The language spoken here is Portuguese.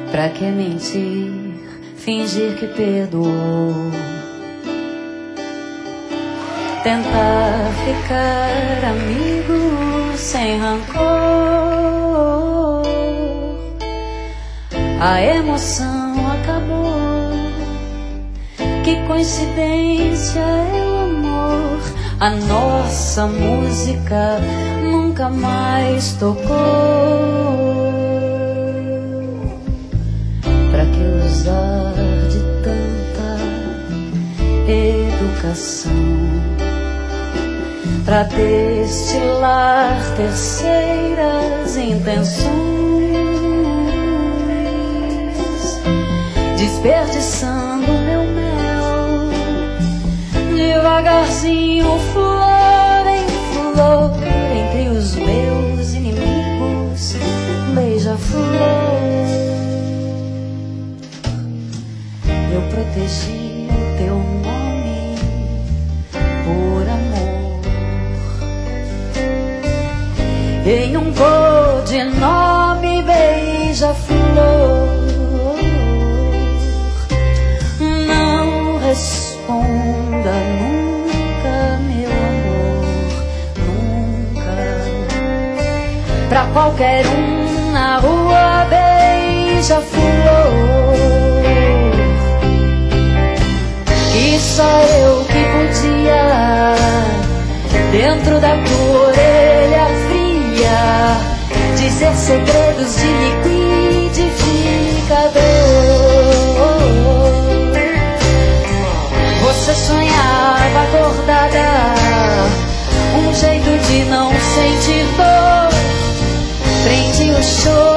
Pra que mentir, fingir que perdoou? Tentar ficar amigo sem rancor. A emoção acabou. Que coincidência é o amor. A nossa música nunca mais tocou. Pra que usar de tanta educação pra destilar terceiras intenções, desperdiçando meu mel, devagarzinho, flor em flor, entre os meus inimigos, beija-flor. Eu protegi o teu nome por amor. Em um codinome, beija-flor. Não responda nunca, meu amor, nunca. Pra qualquer um na rua, beija-flor. Que só eu que podia, dentro da tua orelha fria, dizer segredos de liquidificador. Você sonhava acordada, um jeito de não sentir dor, prende o choro.